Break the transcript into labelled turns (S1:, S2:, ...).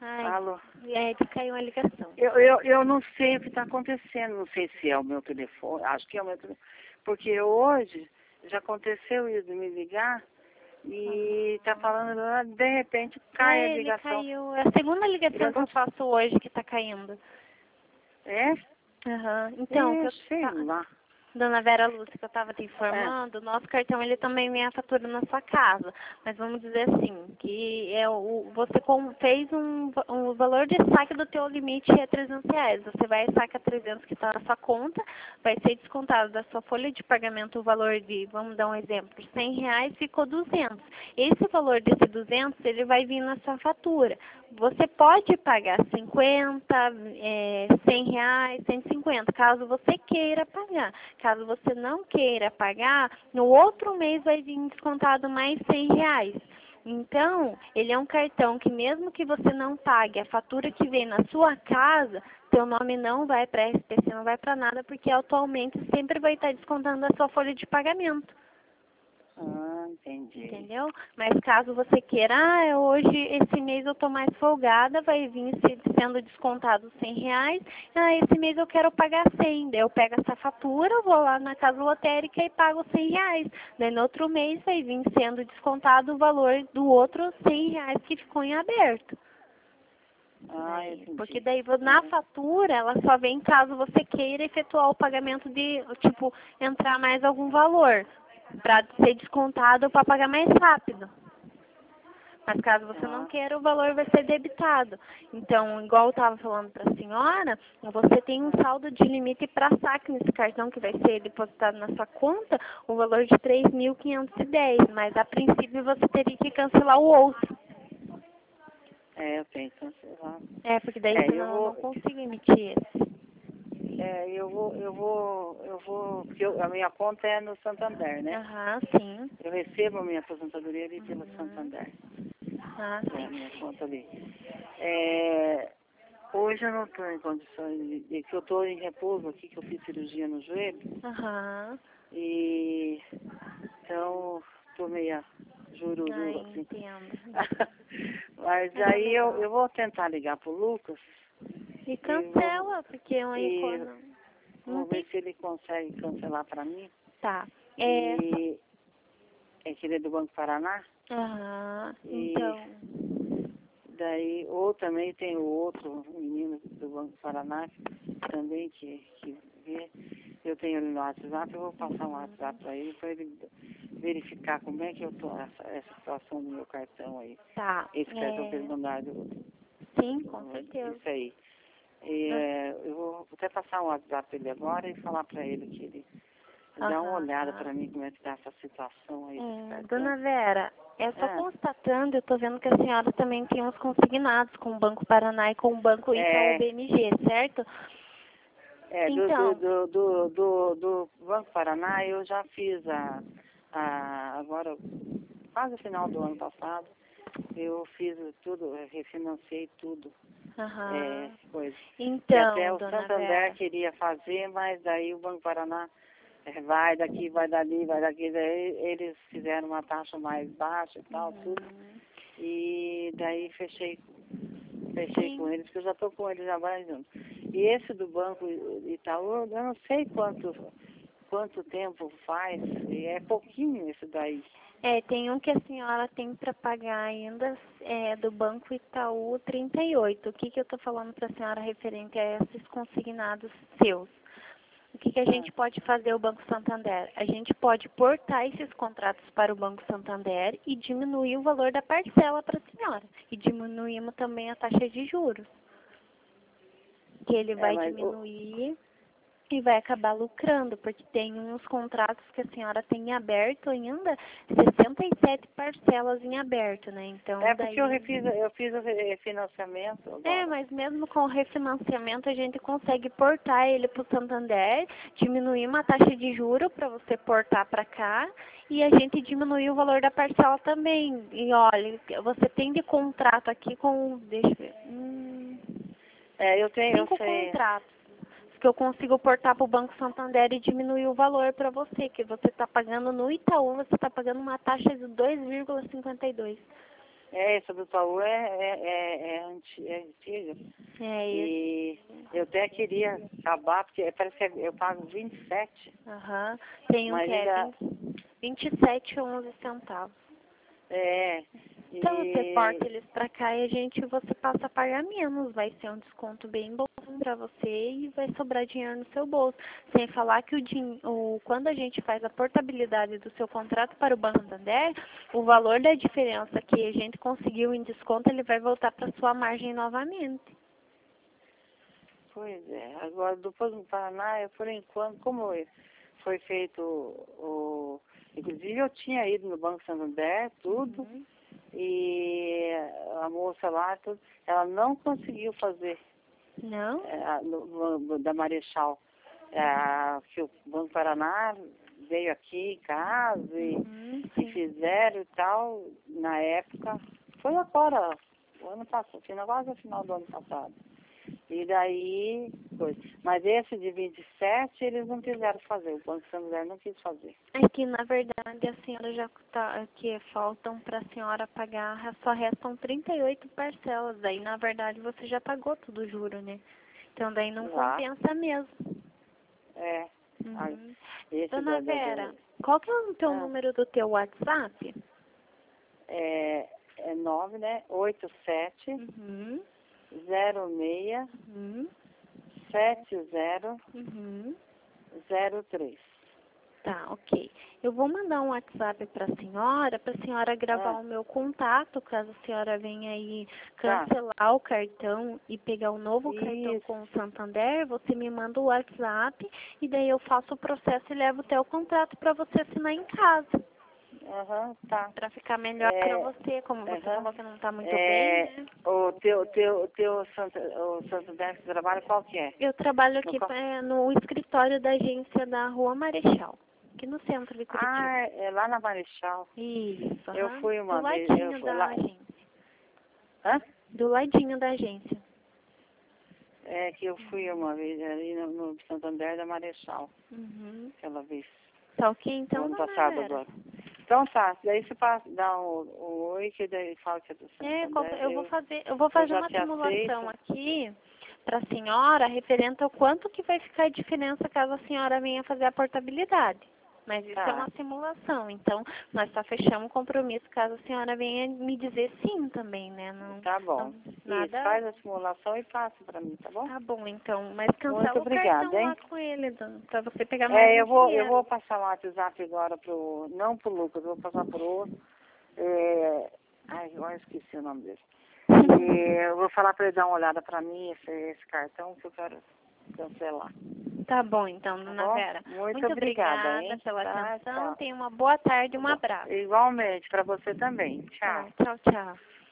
S1: Ai,
S2: Alô?
S1: caiu a ligação.
S2: Eu não sei o que está acontecendo, não sei se é o meu telefone, acho que é o meu telefone, porque hoje já aconteceu isso de me ligar e tá falando, de repente cai a
S1: Ele
S2: ligação.
S1: caiu. É a segunda ligação que eu faço hoje que tá caindo.
S2: É?
S1: Aham. Então, que eu
S2: sei lá.
S1: Dona Vera Lúcia, que eu estava te informando, o nosso cartão ele também vem a fatura na sua casa. Mas vamos dizer assim, que você fez o valor de saque do teu limite é R$300. Você vai sacar 300 que está na sua conta, vai ser descontado da sua folha de pagamento o valor de, vamos dar um exemplo, R$100 ficou 200. Esse valor desse 200, ele vai vir na sua fatura. Você pode pagar 50, R$100, 150, caso você queira pagar. Caso você não queira pagar, no outro mês vai vir descontado mais R$100. Então, ele é um cartão que mesmo que você não pague a fatura que vem na sua casa, seu nome não vai para a SPC, não vai para nada, porque atualmente sempre vai estar descontando a sua folha de pagamento.
S2: Ah, entendi.
S1: Entendeu? Mas caso você queira, hoje, esse mês eu tô mais folgada, vai vir sendo descontado R$100, esse mês eu quero pagar 100, daí eu pego essa fatura, vou lá na casa lotérica e pago R$100, daí no outro mês vai vir sendo descontado o valor do outro R$100 que ficou em aberto. Porque daí na fatura, ela só vem caso você queira efetuar o pagamento de, tipo, entrar mais algum valor, para ser descontado para pagar mais rápido. Mas caso você não queira, o valor vai ser debitado. Então, igual eu estava falando para a senhora, você tem um saldo de limite para saque nesse cartão que vai ser depositado na sua conta, o valor de 3.510, mas a princípio você teria que cancelar o outro.
S2: Eu tenho que cancelar.
S1: Porque daí senão eu não consigo emitir esse.
S2: Porque a minha conta é no Santander, né?
S1: Sim.
S2: Eu recebo a minha aposentadoria ali pelo Santander.
S1: Sim.
S2: A minha conta ali. Hoje eu não estou em condições que eu estou em repouso aqui, que eu fiz cirurgia no joelho. E então estou meio jururu, assim.
S1: Entendo.
S2: Mas aí eu vou tentar ligar pro Lucas.
S1: E cancela, porque aí
S2: vou ver se ele consegue cancelar para mim.
S1: Tá.
S2: É que ele é do Banco Paraná.
S1: Então.
S2: Daí, ou também tem o outro menino do Banco Paraná também que vê. Eu tenho ele no WhatsApp, eu vou passar um WhatsApp para ele verificar como é que eu tô essa situação do meu cartão aí.
S1: Tá.
S2: Esse cartão que ele mandaram.
S1: Sim, com certeza.
S2: Isso aí. Eu vou até passar um WhatsApp para ele agora e falar para ele que ele dá uma olhada para mim como é que está essa situação aí.
S1: Dona Vera, só constatando, eu estou vendo que a senhora também tem uns consignados com o Banco Paraná e com o Banco Itaú BMG, certo? Então,
S2: do Banco Paraná eu já fiz agora, quase no final do ano passado, eu fiz tudo, refinanciei tudo. Coisa.
S1: Então,
S2: e até o
S1: Dona
S2: Santander
S1: Vera
S2: queria fazer, mas daí o Banco Paraná vai daqui, vai dali, vai daqui, daí eles fizeram uma taxa mais baixa e tal, tudo. E daí fechei com eles, porque eu já estou com eles há vários anos. E esse do Banco Itaú, eu não sei quanto tempo faz, e é pouquinho esse daí.
S1: Tem um que a senhora tem para pagar ainda, do Banco Itaú 38. O que eu estou falando para a senhora referente a esses consignados seus? O que a gente pode fazer o Banco Santander? A gente pode portar esses contratos para o Banco Santander e diminuir o valor da parcela para a senhora. E diminuímos também a taxa de juros. Que ele vai diminuir e vai acabar lucrando, porque tem uns contratos que a senhora tem em aberto ainda, 67 parcelas em aberto, né? Então,
S2: porque eu fiz o refinanciamento agora.
S1: Mas mesmo com o refinanciamento, a gente consegue portar ele para o Santander, diminuir uma taxa de juro para você portar para cá, e a gente diminuir o valor da parcela também. E olha, você tem de contrato aqui com, deixa eu ver,
S2: eu tenho
S1: 5 contratos que eu consigo portar para o Banco Santander e diminuir o valor para você, que você está pagando no Itaú, você está pagando uma taxa de 2,52.
S2: Essa do Itaú é antiga.
S1: É isso.
S2: E eu até queria acabar, porque parece que eu pago 27.
S1: Aham. Tem um
S2: Mas
S1: que é
S2: ainda...
S1: 27,11 centavos. Então você porta eles pra cá e você passa a pagar menos. Vai ser um desconto bem bom pra você e vai sobrar dinheiro no seu bolso. Sem falar que quando a gente faz a portabilidade do seu contrato para o Banco Santander, o valor da diferença que a gente conseguiu em desconto, ele vai voltar para sua margem novamente.
S2: Pois é. Agora, depois no Paraná, por enquanto, como foi feito inclusive eu tinha ido no Banco Santander, tudo, e a moça lá, tudo, ela não conseguiu fazer.
S1: Não?
S2: Da Marechal. Que o Banco Paraná veio aqui em casa e fizeram e tal, na época, foi agora, o ano passado, quase no final do ano passado. E daí, mas esse de 27 eles não quiseram fazer, o Banco Santander não quis fazer.
S1: É que, na verdade, a senhora já está, que faltam para a senhora pagar, só restam 38 parcelas. Daí, na verdade, você já pagou tudo o juro, né? Então, daí não compensa mesmo. Dona Vera, qual que é o teu número do teu WhatsApp?
S2: É 9, né? 87 06 70 03.
S1: Tá, ok. Eu vou mandar um WhatsApp para a senhora gravar o meu contato, caso a senhora venha aí cancelar o cartão e pegar um novo cartão com o Santander, você me manda o WhatsApp e daí eu faço o processo e levo até o contrato para você assinar em casa.
S2: Tá.
S1: Para ficar melhor para você, como você falou que não está muito bem, né?
S2: O Santander que trabalha, qual que é?
S1: Eu trabalho aqui no escritório da agência da Rua Marechal, aqui no centro de Curitiba.
S2: É lá na Marechal.
S1: Isso.
S2: Eu fui uma vez.
S1: Do ladinho da agência. Do ladinho da agência.
S2: É que eu fui uma vez ali no Santander da Marechal. Aquela vez.
S1: Tá ok, então,
S2: ano passado agora. Então tá, daí você dá um oi, que daí fala que é do Santander.
S1: Eu vou fazer uma simulação aqui para a senhora, referente ao quanto que vai ficar a diferença caso a senhora venha fazer a portabilidade. Mas isso é uma simulação, então nós só fechamos o compromisso caso a senhora venha me dizer sim também, né? Não,
S2: tá bom.
S1: Nada...
S2: Isso, faz a simulação e passa para mim, tá bom?
S1: Tá bom, então. Mas cancela o cartão lá com ele, para você pegar mais dinheiro.
S2: Eu vou passar o WhatsApp agora não pro Lucas, eu vou passar pro outro. Agora esqueci o nome dele. Eu vou falar para ele dar uma olhada para mim, esse cartão que eu quero cancelar.
S1: Tá bom, então, dona Vera.
S2: Muito obrigada
S1: pela atenção. Tenha uma boa tarde e um abraço.
S2: Igualmente, para você também. Tchau.
S1: Tchau, tchau.